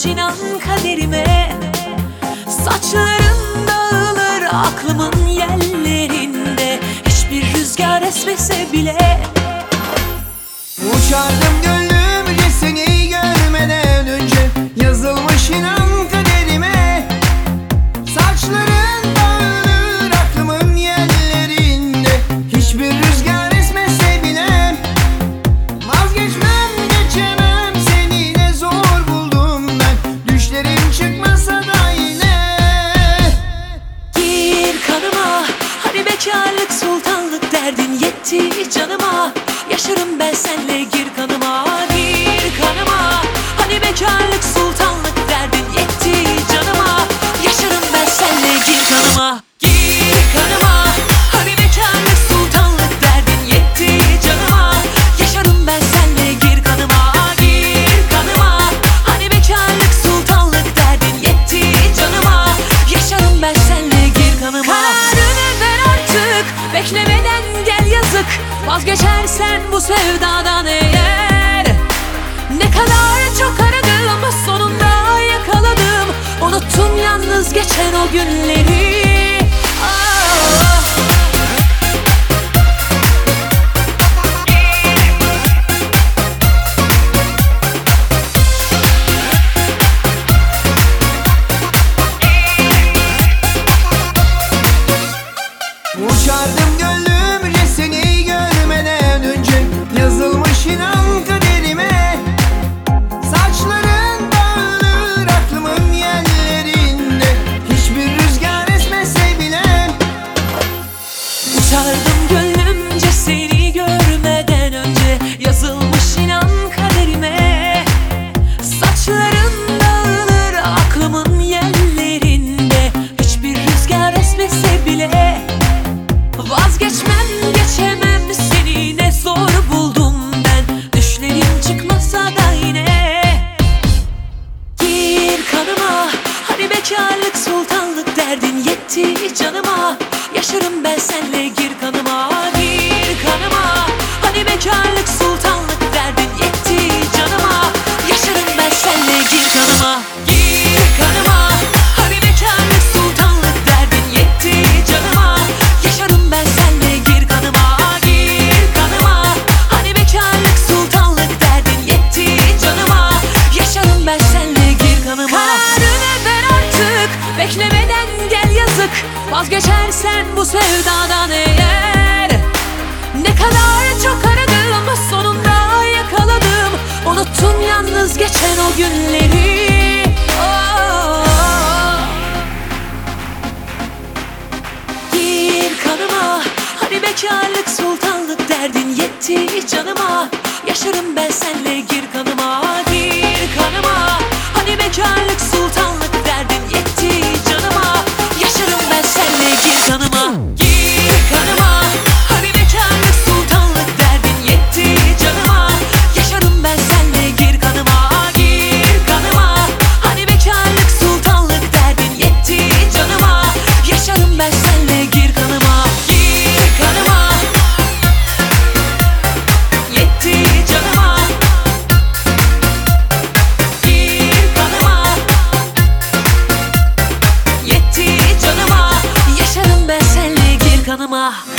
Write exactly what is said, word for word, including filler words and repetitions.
yazılmış inan kaderime. Saçların dağılır aklımın yerlerinde, hiçbir rüzgar esmese bile. Uçardım gönlümce seni görmeden önce, yazılmış inan kaderime. Saçların dağılır aklımın yerlerinde, hiçbir rüzgar esmese bile. Vazgeçmem geçemem seni, ne zor buldum ben, düşlerim çıkmasa da yine. Gir kanıma, hani bekarlık sultanlık derdin yetti canıma. Yaşarım ben senle, gir kanıma, gir kanıma. Hani bekarlık sultanlık derdin yetti canıma. Yaşarım ben senle, gir kanıma, gir kanıma. Hani bekarlık sultanlık derdin yetti canıma. Yaşarım ben senle, gir kanıma, gir kanıma. Hani bekarlık sultanlık derdin yetti canıma. Yaşarım ben senle, gir kanıma. Kararını ver artık, beklemeden gel yazık. Vazgeçersen bu sevdadan eğer, ne kadar çok aradım sonunda yakaladım. Unuttum yalnız geçen o günleri. Ah. Uçardım gönlümce seni görmeden önce, yazılmış inan kaderime. Saçların dağılır aklımın yerlerinde, hiçbir rüzgar esmese bile. Uçardım gönlümce seni görmeden önce, yazılmış inan kaderime. Saçların dağılır aklımın yerlerinde, hiçbir rüzgar esmese bile. Vazgeçmem geçemem seni, ne zor buldum ben, düşlerim çıkmasa da yine. Gir kanıma, hani bekarlık sultanlık derdin yetti canıma. Yaşarım ben senle, gir kanıma, gir kanıma. Hani bekarlık sultanlık derdin yetti canıma. Yaşarım ben senle, gir kanıma, gir kanıma. Hani bekarlık sultanlık derdin yetti canıma. Yaşarım ben senle, gir kanıma, gir kanıma. Hani bekarlık sultanlık derdin yetti canıma. Yaşarım ben senle, gir kanıma. Kararını ver artık, beklemeden gel yazık. Vazgeçersen bu sevdadan eğer, ne kadar çok aradım sonunda yakaladım. Unuttum yalnız geçen o günleri. Oh. Gir kanıma, hani bekarlık sultanlık derdin yetti canıma. Yaşarım ben senle, gir kanıma, gir kanıma. Hani bekarlık sultanlık derdin yetti canıma. Yaşarım ben senle, gir kanıma, gir kanıma. Hani bekarlık sultanlık derdin yetti canıma. Yaşarım ben senle, gir kanıma, gir kanıma. Hani bekarlık sultanlık derdin yetti canıma. Yaşarım ben senle, gir kanıma, gir kanıma. Yetti canıma, gir kanıma. Yetti canıma. Yaşarım ben senle, gir kanıma.